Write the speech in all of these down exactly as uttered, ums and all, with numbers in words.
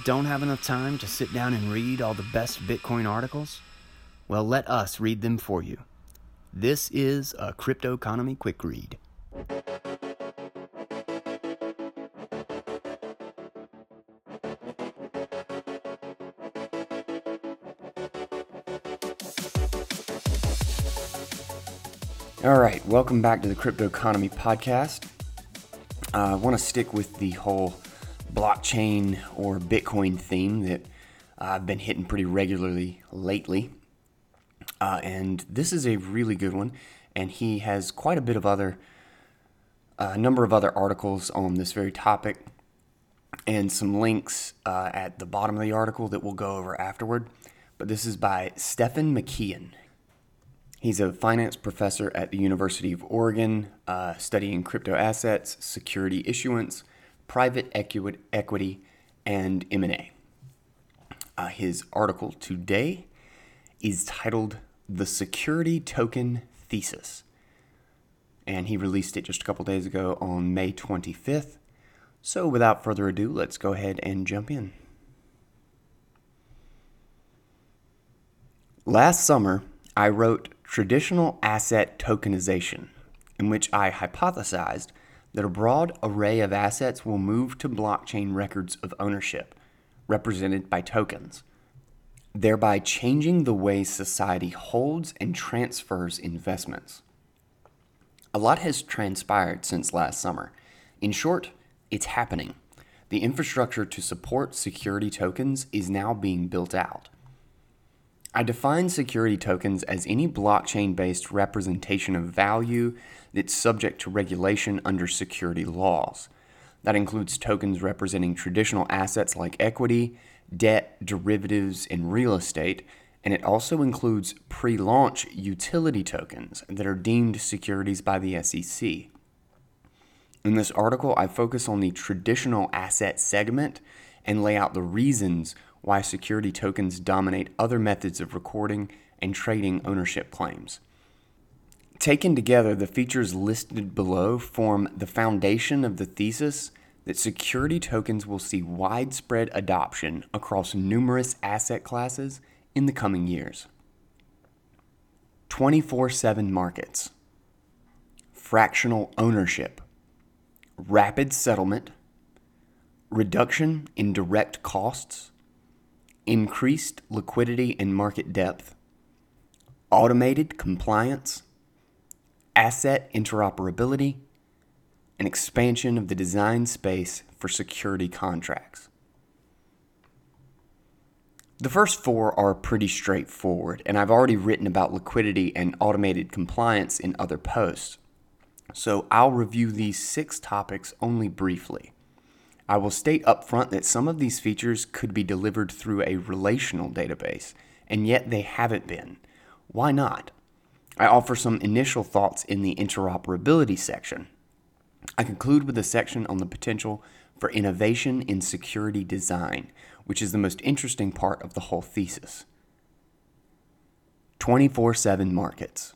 Don't have enough time to sit down and read all the best Bitcoin articles? Well, let us read them for you. This is a Crypto Economy Quick Read. All right, welcome back to the Crypto Economy Podcast. Uh, I want to stick with the whole blockchain or Bitcoin theme that I've been hitting pretty regularly lately. Uh, and this is a really good one. And he has quite a bit of other, a uh, number of other articles on this very topic and some links uh, at the bottom of the article that we'll go over afterward. But this is by Stephen McKeon. He's a finance professor at the University of Oregon, uh, studying crypto assets, security issuance, private equi- equity, and M and A. Uh, his article today is titled The Security Token Thesis, and he released it just a couple days ago on May twenty-fifth. So without further ado, let's go ahead and jump in. Last summer, I wrote Traditional Asset Tokenization, in which I hypothesized that a broad array of assets will move to blockchain records of ownership, represented by tokens, thereby changing the way society holds and transfers investments. A lot has transpired since last summer. In short, it's happening. The infrastructure to support security tokens is now being built out. I define security tokens as any blockchain-based representation of value that's subject to regulation under security laws. That includes tokens representing traditional assets like equity, debt, derivatives, and real estate, and it also includes pre-launch utility tokens that are deemed securities by the S E C. In this article, I focus on the traditional asset segment and lay out the reasons why security tokens dominate other methods of recording and trading ownership claims. Taken together, the features listed below form the foundation of the thesis that security tokens will see widespread adoption across numerous asset classes in the coming years. twenty-four seven markets, fractional ownership, rapid settlement, reduction in direct costs, increased liquidity and market depth, automated compliance, asset interoperability, and expansion of the design space for security contracts. The first four are pretty straightforward, and I've already written about liquidity and automated compliance in other posts, so I'll review these six topics only briefly. I will state up front that some of these features could be delivered through a relational database, and yet they haven't been. Why not? I offer some initial thoughts in the interoperability section. I conclude with a section on the potential for innovation in security design, which is the most interesting part of the whole thesis. twenty-four seven markets.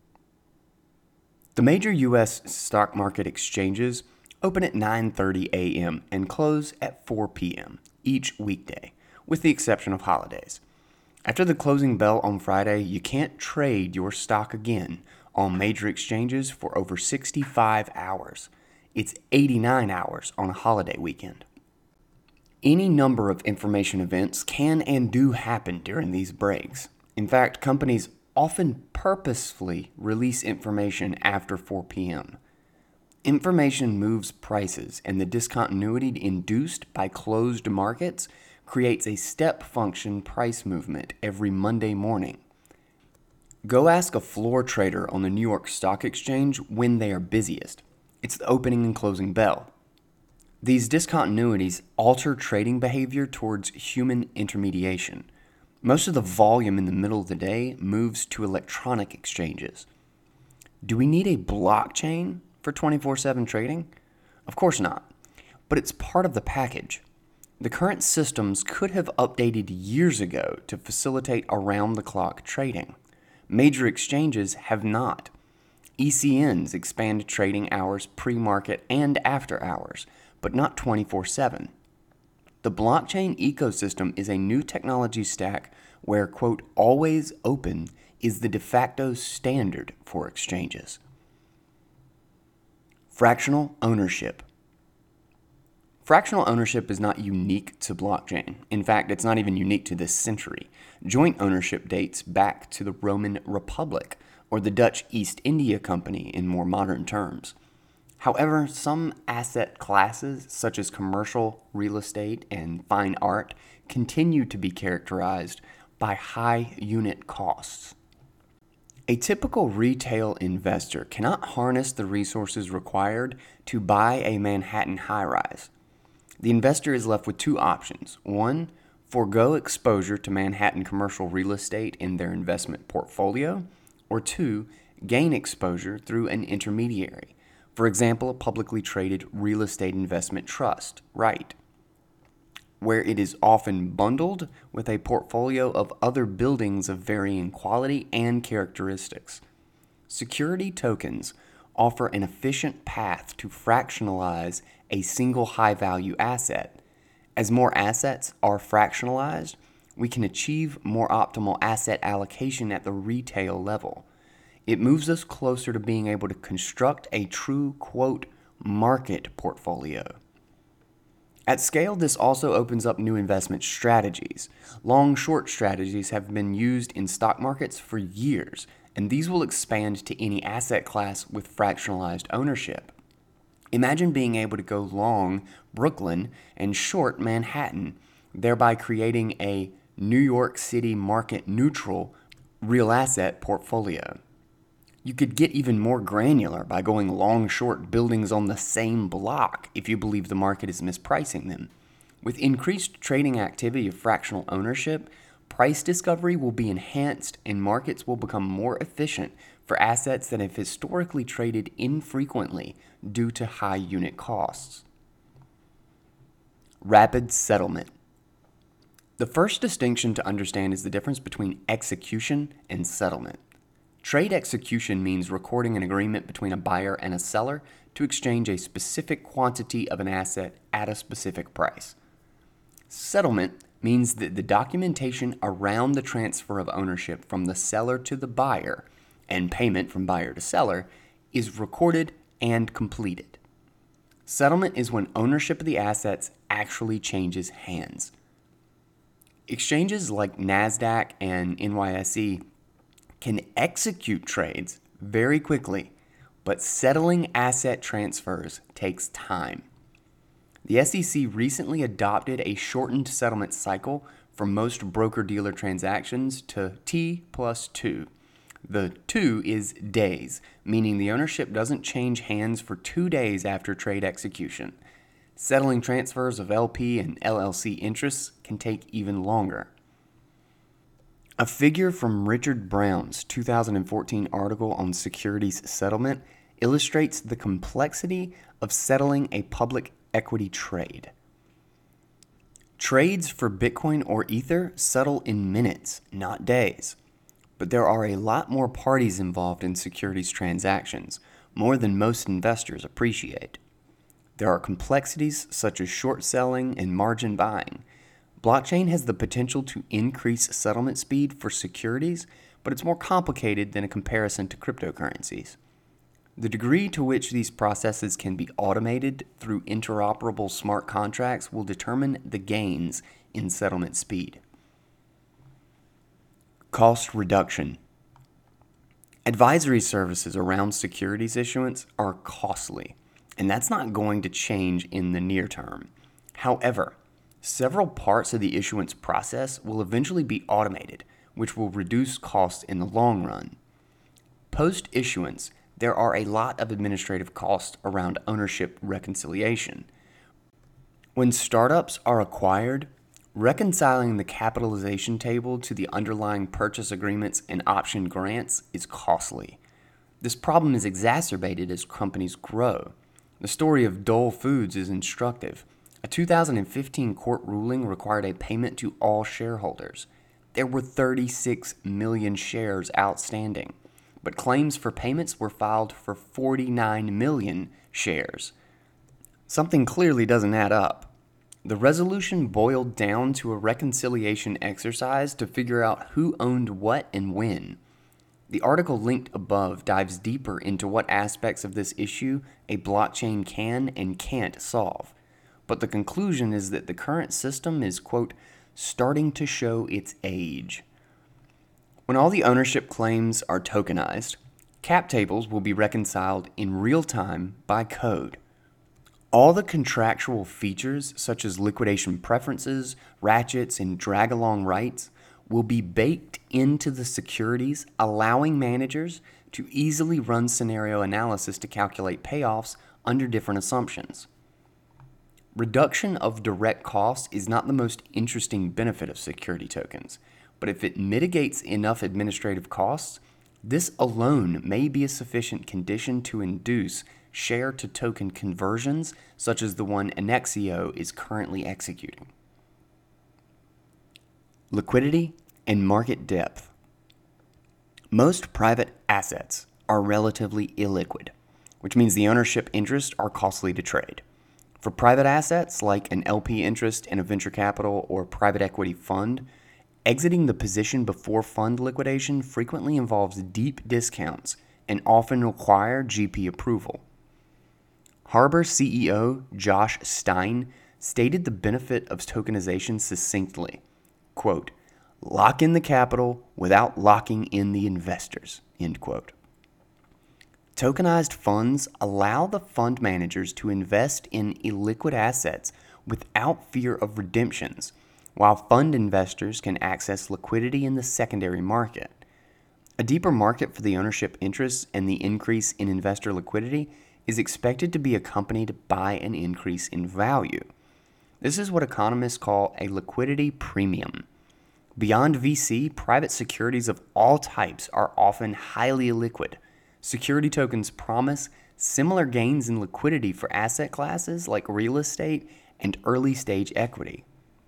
The major U S stock market exchanges open at nine thirty a.m. and close at four p.m. each weekday, with the exception of holidays. After the closing bell on Friday, you can't trade your stock again on major exchanges for over sixty-five hours. It's eighty-nine hours on a holiday weekend. Any number of information events can and do happen during these breaks. In fact, companies often purposefully release information after four p.m. Information moves prices, and the discontinuity induced by closed markets creates a step function price movement every Monday morning. Go ask a floor trader on the New York Stock Exchange when they are busiest. It's the opening and closing bell. These discontinuities alter trading behavior towards human intermediation. Most of the volume in the middle of the day moves to electronic exchanges. Do we need a blockchain for twenty-four seven trading? Of course not, but it's part of the package. The current systems could have updated years ago to facilitate around-the-clock trading. Major exchanges have not. E C Ns expand trading hours pre-market and after hours, but not twenty-four seven. The blockchain ecosystem is a new technology stack where, quote, always open is the de facto standard for exchanges. Fractional ownership. Fractional ownership is not unique to blockchain. In fact, it's not even unique to this century. Joint ownership dates back to the Roman Republic, or the Dutch East India Company in more modern terms. However, some asset classes, such as commercial real estate and fine art, continue to be characterized by high unit costs. A typical retail investor cannot harness the resources required to buy a Manhattan high-rise. The investor is left with two options. One, forego exposure to Manhattan commercial real estate in their investment portfolio, or two, gain exposure through an intermediary. For example, a publicly traded real estate investment trust, REIT, where it is often bundled with a portfolio of other buildings of varying quality and characteristics. Security tokens offer an efficient path to fractionalize a single high-value asset. As more assets are fractionalized, we can achieve more optimal asset allocation at the retail level. It moves us closer to being able to construct a true, quote, market portfolio. At scale, this also opens up new investment strategies. Long-short strategies have been used in stock markets for years, and these will expand to any asset class with fractionalized ownership. Imagine being able to go long Brooklyn and short Manhattan, thereby creating a New York City market-neutral real asset portfolio. You could get even more granular by going long-short buildings on the same block if you believe the market is mispricing them. With increased trading activity of fractional ownership, price discovery will be enhanced and markets will become more efficient for assets that have historically traded infrequently due to high unit costs. Rapid settlement. The first distinction to understand is the difference between execution and settlement. Trade execution means recording an agreement between a buyer and a seller to exchange a specific quantity of an asset at a specific price. Settlement means that the documentation around the transfer of ownership from the seller to the buyer and payment from buyer to seller is recorded and completed. Settlement is when ownership of the assets actually changes hands. Exchanges like NASDAQ and N Y S E can execute trades very quickly, but settling asset transfers takes time. The S E C recently adopted a shortened settlement cycle for most broker-dealer transactions to T plus two. The two is days, meaning the ownership doesn't change hands for two days after trade execution. Settling transfers of L P and L L C interests can take even longer. A figure from Richard Brown's two thousand fourteen article on securities settlement illustrates the complexity of settling a public equity trade. Trades for Bitcoin or Ether settle in minutes, not days. But there are a lot more parties involved in securities transactions, more than most investors appreciate. There are complexities such as short selling and margin buying. Blockchain has the potential to increase settlement speed for securities, but it's more complicated than a comparison to cryptocurrencies. The degree to which these processes can be automated through interoperable smart contracts will determine the gains in settlement speed. Cost reduction. Advisory services around securities issuance are costly, and that's not going to change in the near term. However, several parts of the issuance process will eventually be automated, which will reduce costs in the long run. Post-issuance, there are a lot of administrative costs around ownership reconciliation. When startups are acquired, reconciling the capitalization table to the underlying purchase agreements and option grants is costly. This problem is exacerbated as companies grow. The story of Dole Foods is instructive. A two thousand fifteen court ruling required a payment to all shareholders. There were thirty-six million shares outstanding, but claims for payments were filed for forty-nine million shares. Something clearly doesn't add up. The resolution boiled down to a reconciliation exercise to figure out who owned what and when. The article linked above dives deeper into what aspects of this issue a blockchain can and can't solve. But the conclusion is that the current system is, quote, starting to show its age. When all the ownership claims are tokenized, cap tables will be reconciled in real time by code. All the contractual features, such as liquidation preferences, ratchets, and drag-along rights, will be baked into the securities, allowing managers to easily run scenario analysis to calculate payoffs under different assumptions. Reduction of direct costs is not the most interesting benefit of security tokens, but if it mitigates enough administrative costs, this alone may be a sufficient condition to induce share-to-token conversions, such as the one Anexio is currently executing. Liquidity and market depth. Most private assets are relatively illiquid, which means the ownership interests are costly to trade. For private assets like an L P interest in a venture capital or private equity fund, exiting the position before fund liquidation frequently involves deep discounts and often require G P approval. Harbor C E O Josh Stein stated the benefit of tokenization succinctly, quote, lock in the capital without locking in the investors, end quote. Tokenized funds allow the fund managers to invest in illiquid assets without fear of redemptions, while fund investors can access liquidity in the secondary market. A deeper market for the ownership interests and the increase in investor liquidity is expected to be accompanied by an increase in value. This is what economists call a liquidity premium. Beyond V C, private securities of all types are often highly illiquid. Security tokens promise similar gains in liquidity for asset classes like real estate and early-stage equity.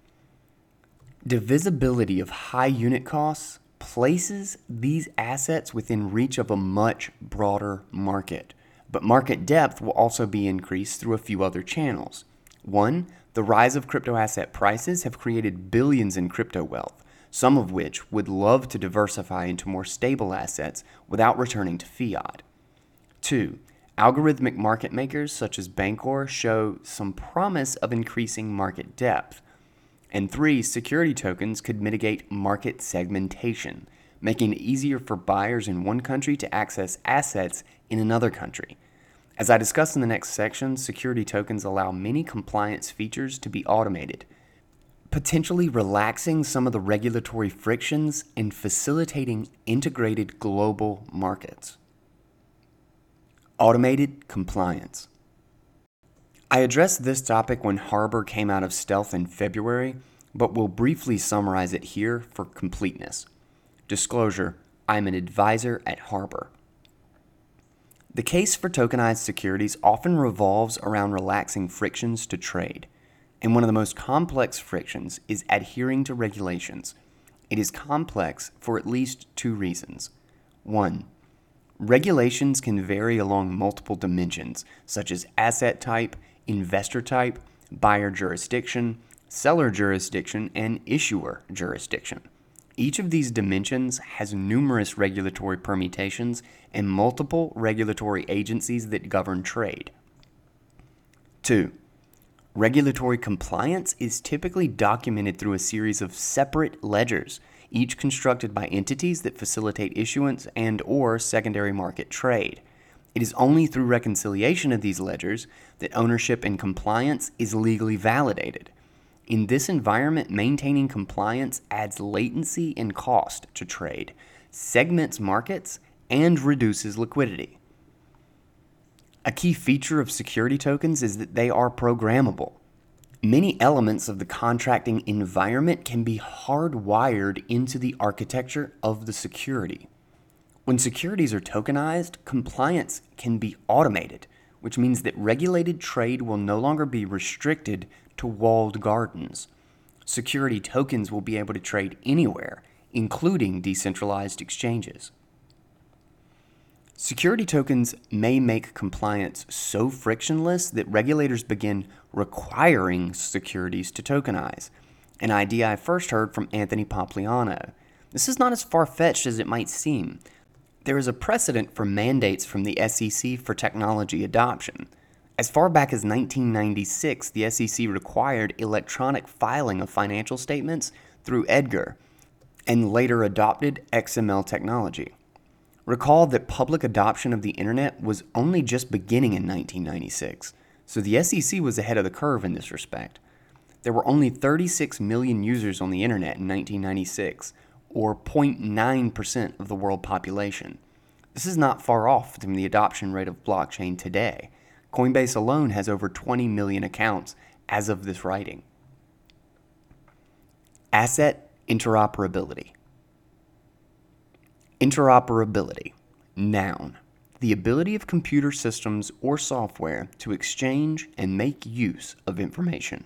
Divisibility of high unit costs places these assets within reach of a much broader market. But market depth will also be increased through a few other channels. One, the rise of crypto asset prices have created billions in crypto wealth, some of which would love to diversify into more stable assets without returning to fiat. Two, algorithmic market makers such as Bancor show some promise of increasing market depth. And three, security tokens could mitigate market segmentation, making it easier for buyers in one country to access assets in another country. As I discuss in the next section, security tokens allow many compliance features to be automated, potentially relaxing some of the regulatory frictions and facilitating integrated global markets. Automated compliance. I addressed this topic when Harbor came out of stealth in February, but will briefly summarize it here for completeness. Disclosure, I'm an advisor at Harbor. The case for tokenized securities often revolves around relaxing frictions to trade, and one of the most complex frictions is adhering to regulations. It is complex for at least two reasons. One, regulations can vary along multiple dimensions, such as asset type, investor type, buyer jurisdiction, seller jurisdiction, and issuer jurisdiction. Each of these dimensions has numerous regulatory permutations and multiple regulatory agencies that govern trade. Two, regulatory compliance is typically documented through a series of separate ledgers, each constructed by entities that facilitate issuance and or secondary market trade. It is only through reconciliation of these ledgers that ownership and compliance is legally validated. In this environment, maintaining compliance adds latency and cost to trade, segments markets, and reduces liquidity. A key feature of security tokens is that they are programmable. Many elements of the contracting environment can be hardwired into the architecture of the security. When securities are tokenized, compliance can be automated, which means that regulated trade will no longer be restricted to walled gardens. Security tokens will be able to trade anywhere, including decentralized exchanges. Security tokens may make compliance so frictionless that regulators begin requiring securities to tokenize, an idea I first heard from Anthony Pompliano. This is not as far-fetched as it might seem. There is a precedent for mandates from the S E C for technology adoption. As far back as nineteen ninety-six, the S E C required electronic filing of financial statements through EDGAR, and later adopted X M L technology. Recall that public adoption of the internet was only just beginning in nineteen ninety-six, so the S E C was ahead of the curve in this respect. There were only thirty-six million users on the internet in nineteen ninety-six, or zero point nine percent of the world population. This is not far off from the adoption rate of blockchain today. Coinbase alone has over twenty million accounts as of this writing. Asset interoperability. Interoperability. Noun. The ability of computer systems or software to exchange and make use of information.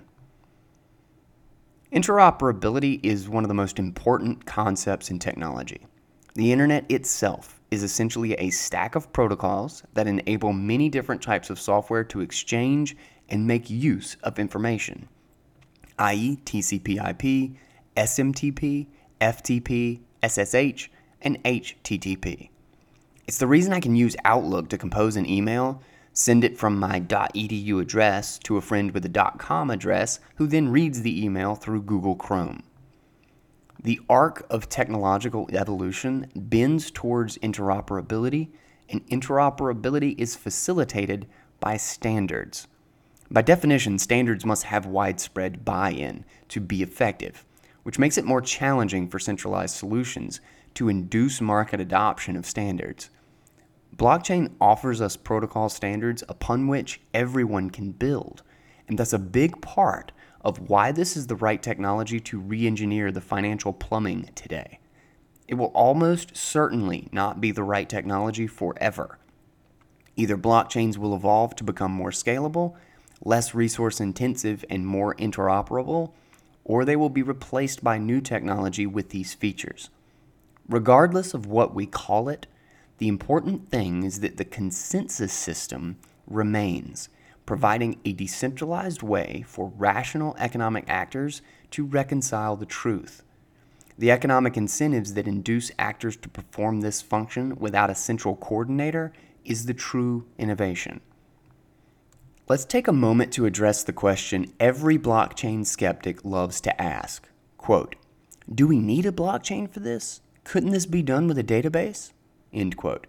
Interoperability is one of the most important concepts in technology. The internet itself is essentially a stack of protocols that enable many different types of software to exchange and make use of information, that is T C P I P, S M T P, F T P, S S H, and H T T P. It's the reason I can use Outlook to compose an email, send it from my .edu address to a friend with a .com address who then reads the email through Google Chrome. The arc of technological evolution bends towards interoperability, and interoperability is facilitated by standards. By definition, standards must have widespread buy-in to be effective, which makes it more challenging for centralized solutions to induce market adoption of standards. Blockchain offers us protocol standards upon which everyone can build, and that's a big part of why this is the right technology to re-engineer the financial plumbing today. It will almost certainly not be the right technology forever. Either blockchains will evolve to become more scalable, less resource intensive, and more interoperable, or they will be replaced by new technology with these features. Regardless of what we call it, the important thing is that the consensus system remains, providing a decentralized way for rational economic actors to reconcile the truth. The economic incentives that induce actors to perform this function without a central coordinator is the true innovation. Let's take a moment to address the question every blockchain skeptic loves to ask. Quote, do we need a blockchain for this? Couldn't this be done with a database? End quote.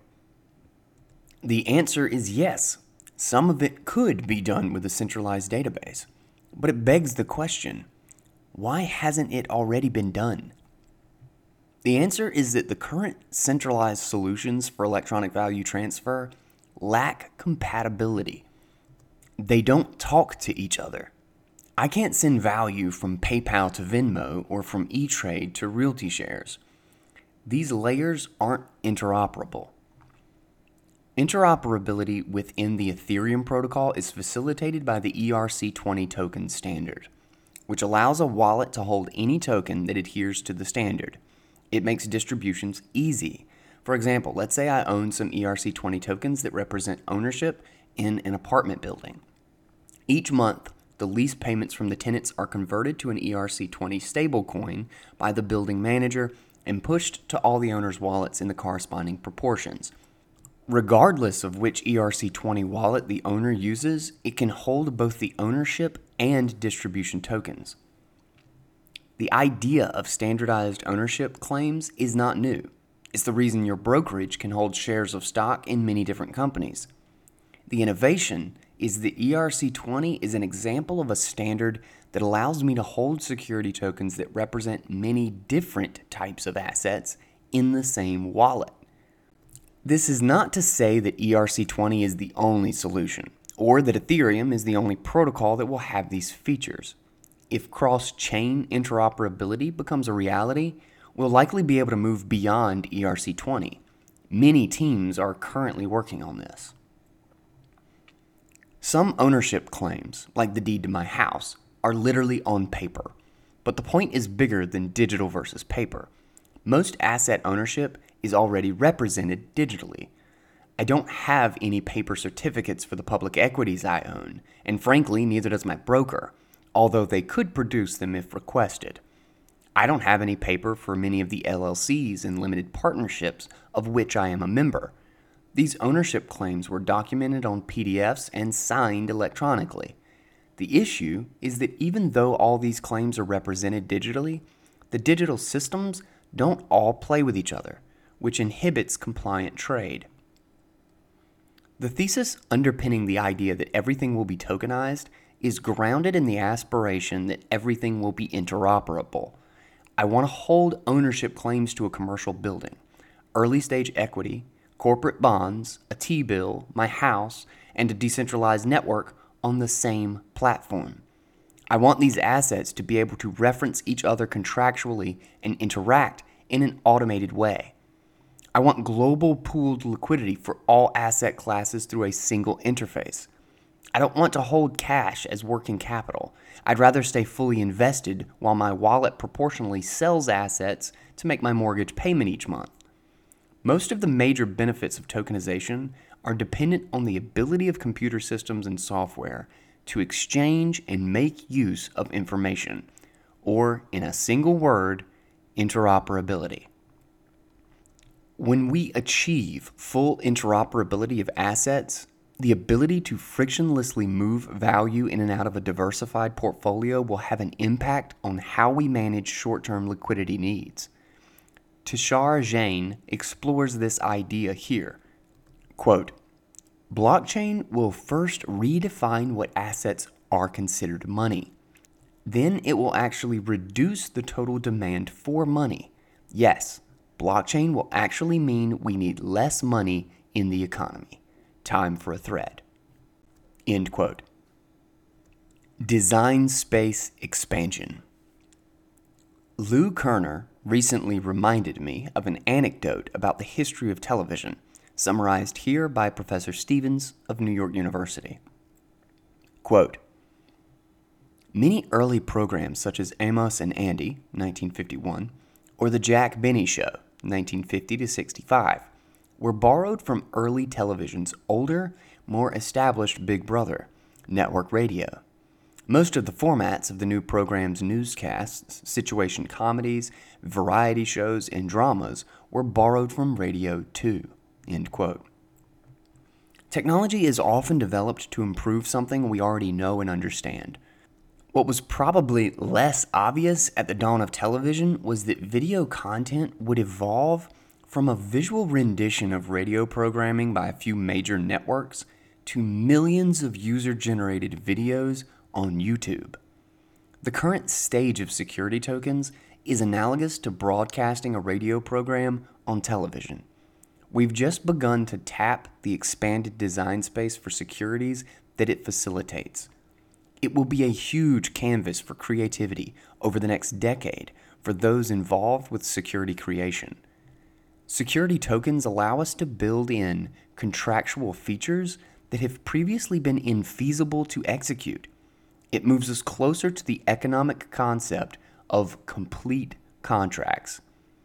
The answer is yes. Some of it could be done with a centralized database. But it begs the question, why hasn't it already been done? The answer is that the current centralized solutions for electronic value transfer lack compatibility. They don't talk to each other. I can't send value from PayPal to Venmo or from E-Trade to Realty Shares. These layers aren't interoperable. Interoperability within the Ethereum protocol is facilitated by the E R C twenty token standard, which allows a wallet to hold any token that adheres to the standard. It makes distributions easy. For example, let's say I own some E R C twenty tokens that represent ownership in an apartment building. Each month, the lease payments from the tenants are converted to an E R C twenty stablecoin by the building manager and pushed to all the owners' wallets in the corresponding proportions. Regardless of which E R C twenty wallet the owner uses, it can hold both the ownership and distribution tokens. The idea of standardized ownership claims is not new. It's the reason your brokerage can hold shares of stock in many different companies. The innovation is that E R C twenty is an example of a standard that allows me to hold security tokens that represent many different types of assets in the same wallet. This is not to say that E R C twenty is the only solution, or that Ethereum is the only protocol that will have these features. If cross-chain interoperability becomes a reality, we'll likely be able to move beyond E R C twenty. Many teams are currently working on this. Some ownership claims, like the deed to my house, are literally on paper, but the point is bigger than digital versus paper. Most asset ownership is already represented digitally. I don't have any paper certificates for the public equities I own, and frankly, neither does my broker, although they could produce them if requested. I don't have any paper for many of the L L Cs and limited partnerships of which I am a member. These ownership claims were documented on P D Fs and signed electronically. The issue is that even though all these claims are represented digitally, the digital systems don't all play with each other, which inhibits compliant trade. The thesis underpinning the idea that everything will be tokenized is grounded in the aspiration that everything will be interoperable. I want to hold ownership claims to a commercial building, early stage equity, corporate bonds, a T-bill, my house, and a decentralized network on the same platform. I want these assets to be able to reference each other contractually and interact in an automated way. I want global pooled liquidity for all asset classes through a single interface. I don't want to hold cash as working capital. I'd rather stay fully invested while my wallet proportionally sells assets to make my mortgage payment each month. Most of the major benefits of tokenization are dependent on the ability of computer systems and software to exchange and make use of information, or in a single word, interoperability. When we achieve full interoperability of assets, the ability to frictionlessly move value in and out of a diversified portfolio will have an impact on how we manage short-term liquidity needs. Tushar Jain explores this idea here. Quote, blockchain will first redefine what assets are considered money. Then it will actually reduce the total demand for money. Yes, blockchain will actually mean we need less money in the economy. Time for a thread. End quote. Design space expansion. Lou Kerner recently reminded me of an anecdote about the history of television, summarized here by Professor Stevens of New York University. Quote, many early programs such as Amos and Andy, nineteen fifty-one, or The Jack Benny Show, nineteen fifty to sixty-five, were borrowed from early television's older, more established Big Brother, network radio. Most of the formats of the new program's newscasts, situation comedies, variety shows, and dramas were borrowed from radio too. End quote. Technology is often developed to improve something we already know and understand. What was probably less obvious at the dawn of television was that video content would evolve from a visual rendition of radio programming by a few major networks to millions of user-generated videos on YouTube. The current stage of security tokens is analogous to broadcasting a radio program on television. We've just begun to tap the expanded design space for securities that it facilitates. It will be a huge canvas for creativity over the next decade for those involved with security creation. Security tokens allow us to build in contractual features that have previously been infeasible to execute. It moves us closer to the economic concept of complete contracts.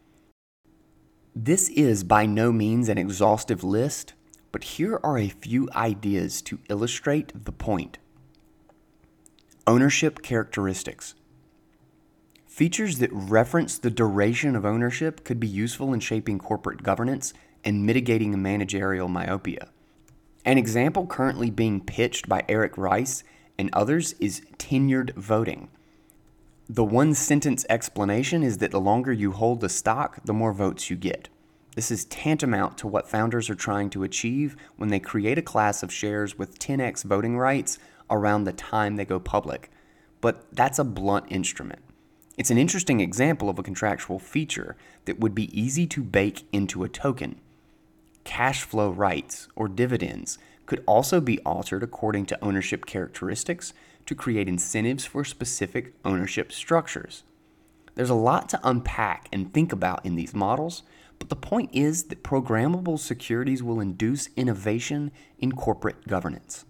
This is by no means an exhaustive list, but here are a few ideas to illustrate the point. Ownership characteristics. Features that reference the duration of ownership could be useful in shaping corporate governance and mitigating managerial myopia. An example currently being pitched by Eric Rice and others is tenured voting. The one-sentence explanation is that the longer you hold the stock, the more votes you get. This is tantamount to what founders are trying to achieve when they create a class of shares with ten x voting rights around the time they go public. But that's a blunt instrument. It's an interesting example of a contractual feature that would be easy to bake into a token. Cash flow rights, or dividends, could also be altered according to ownership characteristics to create incentives for specific ownership structures. There's a lot to unpack and think about in these models, but the point is that programmable securities will induce innovation in corporate governance.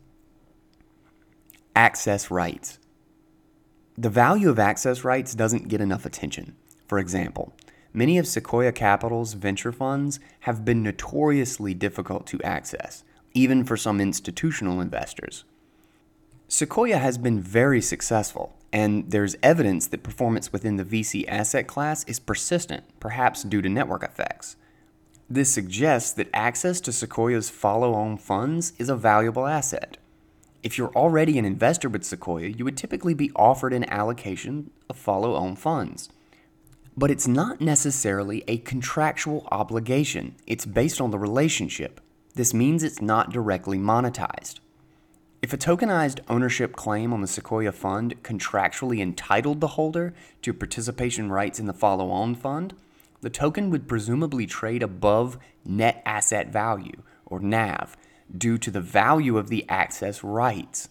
Access rights. The value of access rights doesn't get enough attention. For example, Many of Sequoia Capital's venture funds have been notoriously difficult to access, even for some institutional investors. Sequoia has been very successful, and there's evidence that performance within the V C asset class is persistent, perhaps due to network effects. This suggests that access to Sequoia's follow-on funds is a valuable asset. If you're already an investor with Sequoia, you would typically be offered an allocation of follow-on funds. But it's not necessarily a contractual obligation. It's based on the relationship. This means it's not directly monetized. If a tokenized ownership claim on the Sequoia fund contractually entitled the holder to participation rights in the follow-on fund, the token would presumably trade above net asset value, or N A V, due to the value of the access rights.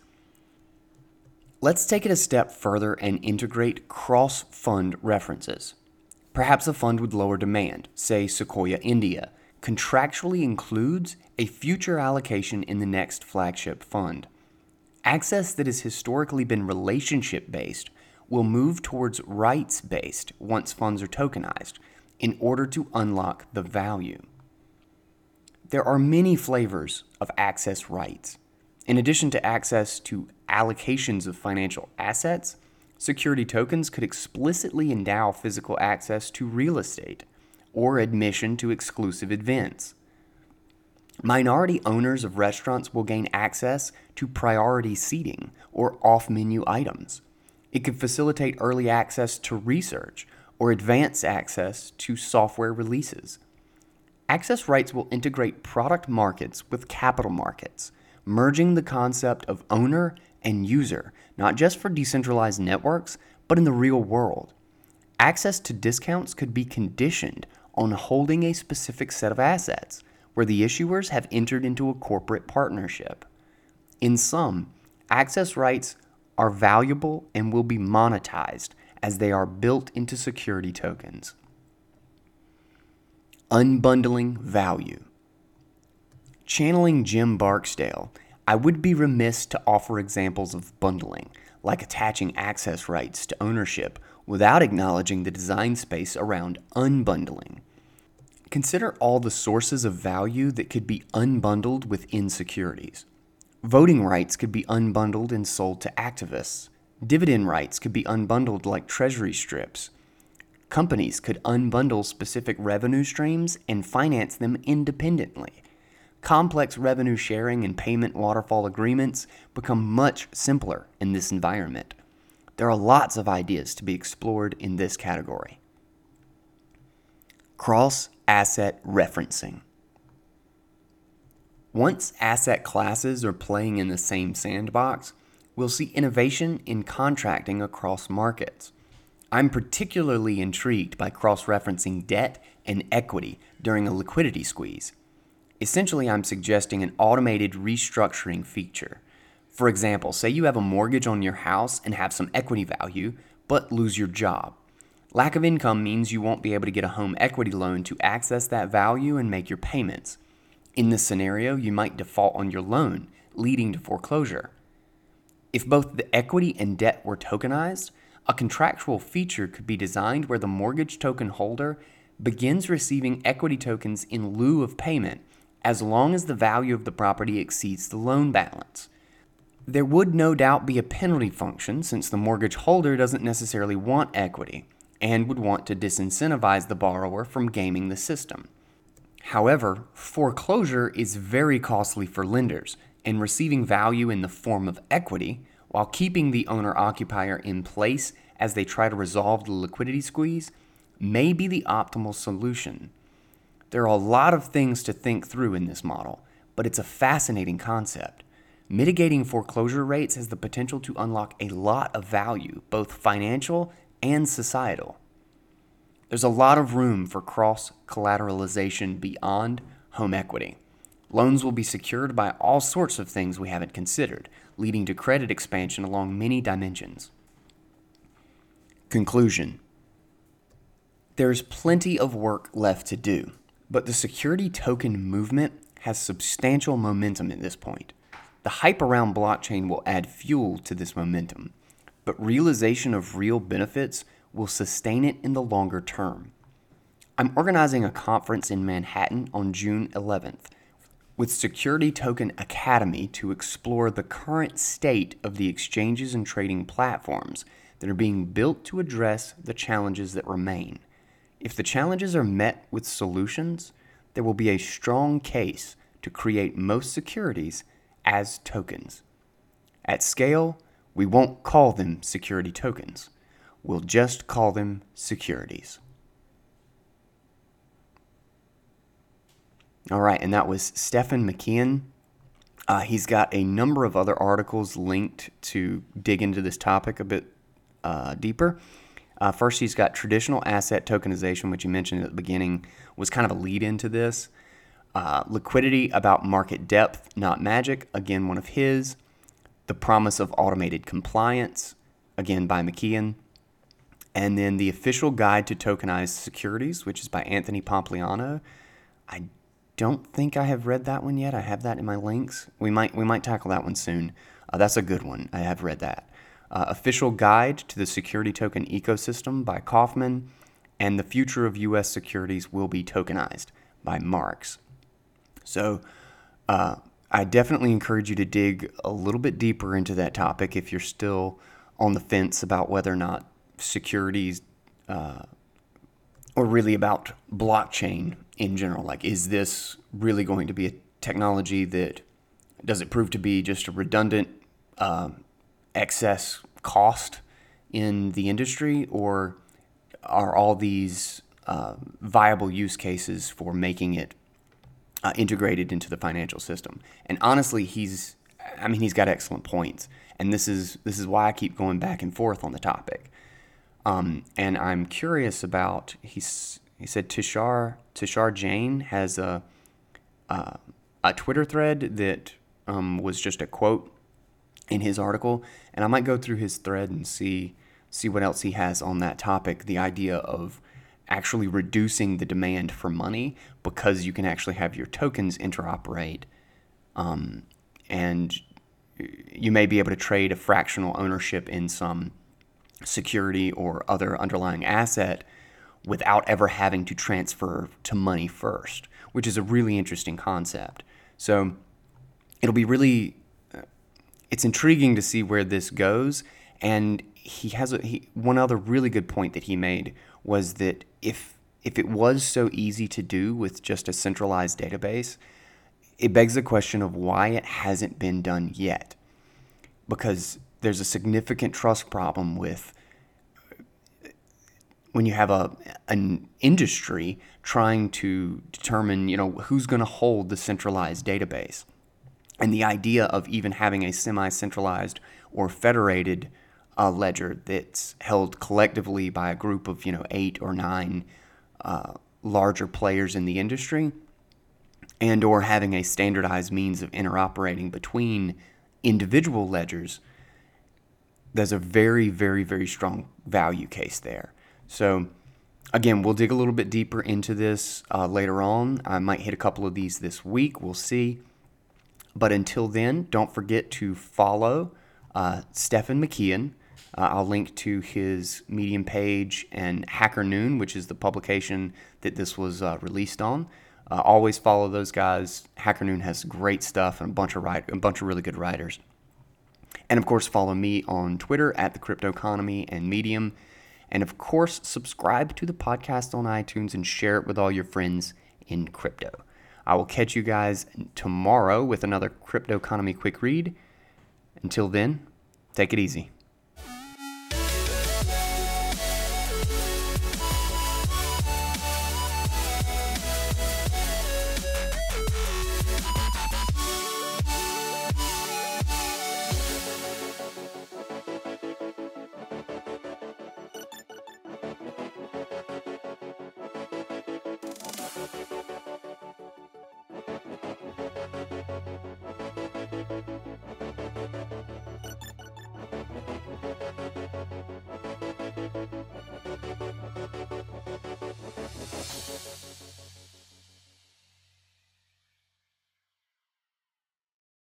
Let's take it a step further and integrate cross-fund references. Perhaps a fund with lower demand, say Sequoia India, contractually includes a future allocation in the next flagship fund. Access that has historically been relationship-based will move towards rights-based once funds are tokenized in order to unlock the value. There are many flavors of access rights. In addition to access to allocations of financial assets, security tokens could explicitly endow physical access to real estate or admission to exclusive events. Minority owners of restaurants will gain access to priority seating or off-menu items. It could facilitate early access to research or advance access to software releases. Access rights will integrate product markets with capital markets, merging the concept of owner and user, not just for decentralized networks, but in the real world. Access to discounts could be conditioned on holding a specific set of assets, where the issuers have entered into a corporate partnership. In sum, access rights are valuable and will be monetized as they are built into security tokens. Unbundling value. Channeling Jim Barksdale, I would be remiss to offer examples of bundling, like attaching access rights to ownership, without acknowledging the design space around unbundling. Consider all the sources of value that could be unbundled within securities. Voting rights could be unbundled and sold to activists. Dividend rights could be unbundled like treasury strips. Companies could unbundle specific revenue streams and finance them independently. Complex revenue sharing and payment waterfall agreements become much simpler in this environment. There are lots of ideas to be explored in this category. Cross-asset referencing. Once asset classes are playing in the same sandbox, we'll see innovation in contracting across markets. I'm particularly intrigued by cross-referencing debt and equity during a liquidity squeeze. Essentially, I'm suggesting an automated restructuring feature. For example, say you have a mortgage on your house and have some equity value, but lose your job. Lack of income means you won't be able to get a home equity loan to access that value and make your payments. In this scenario, you might default on your loan, leading to foreclosure. If both the equity and debt were tokenized, a contractual feature could be designed where the mortgage token holder begins receiving equity tokens in lieu of payment as long as the value of the property exceeds the loan balance. There would no doubt be a penalty function since the mortgage holder doesn't necessarily want equity and would want to disincentivize the borrower from gaming the system. However, foreclosure is very costly for lenders, and receiving value in the form of equity while keeping the owner-occupier in place as they try to resolve the liquidity squeeze may be the optimal solution. There are a lot of things to think through in this model, but it's a fascinating concept. Mitigating foreclosure rates has the potential to unlock a lot of value, both financial and societal. There's a lot of room for cross-collateralization beyond home equity. Loans will be secured by all sorts of things we haven't considered, leading to credit expansion along many dimensions. Conclusion. There's plenty of work left to do, but the security token movement has substantial momentum at this point. The hype around blockchain will add fuel to this momentum, but realization of real benefits will sustain it in the longer term. I'm organizing a conference in Manhattan on June eleventh with Security Token Academy to explore the current state of the exchanges and trading platforms that are being built to address the challenges that remain. If the challenges are met with solutions, there will be a strong case to create most securities as tokens. At scale, we won't call them security tokens. We'll just call them securities. All right, and that was Stephen McKeon. Uh, he's got a number of other articles linked to dig into this topic a bit uh, deeper. Uh, first, he's got traditional asset tokenization, which you mentioned at the beginning, was kind of a lead into this. Uh, liquidity about market depth, not magic, again, one of his. The promise of automated compliance, again, by McKeon. And then the official guide to tokenized securities, which is by Anthony Pompliano. I don't think I have read that one yet. I have that in my links. We might we might tackle that one soon. Uh, that's a good one. I have read that. Uh, official Guide to the Security Token Ecosystem by Kaufman, and The Future of U S Securities Will Be Tokenized by Marks. So uh, I definitely encourage you to dig a little bit deeper into that topic if you're still on the fence about whether or not securities uh, or really about blockchain in general. Like, is this really going to be a technology that, does it prove to be just a redundant uh, excess cost in the industry, or are all these uh, viable use cases for making it uh, integrated into the financial system? And honestly, he's, I mean, he's got excellent points, and this is this is why I keep going back and forth on the topic. Um, and I'm curious about, he's, he said Tushar, Tushar Jain has a, uh, a Twitter thread that um, was just a quote in his article. And I might go through his thread and see, see what else he has on that topic. The idea of actually reducing the demand for money because you can actually have your tokens interoperate. Um, and you may be able to trade a fractional ownership in some security or other underlying asset without ever having to transfer to money first, which is a really interesting concept. So it'll be really, uh, it's intriguing to see where this goes. And he has a, he, one other really good point that he made was that if if it was so easy to do with just a centralized database, it begs the question of why it hasn't been done yet. Because there's a significant trust problem with when you have a an industry trying to determine, you know, who's going to hold the centralized database. And the idea of even having a semi-centralized or federated uh, ledger that's held collectively by a group of, you know, eight or nine uh, larger players in the industry, and or having a standardized means of interoperating between individual ledgers, there's a very, very, very strong value case there. So, again, we'll dig a little bit deeper into this uh, later on. I might hit a couple of these this week. We'll see. But until then, don't forget to follow uh, Stephen McKeon. Uh, I'll link to his Medium page and Hacker Noon, which is the publication that this was uh, released on. Uh, always follow those guys. Hacker Noon has great stuff and a bunch of write- a bunch of really good writers. And, of course, follow me on Twitter at The Cryptoeconomy and Medium. And, of course, subscribe to the podcast on iTunes and share it with all your friends in crypto. I will catch you guys tomorrow with another Cryptoeconomy Quick Read. Until then, take it easy.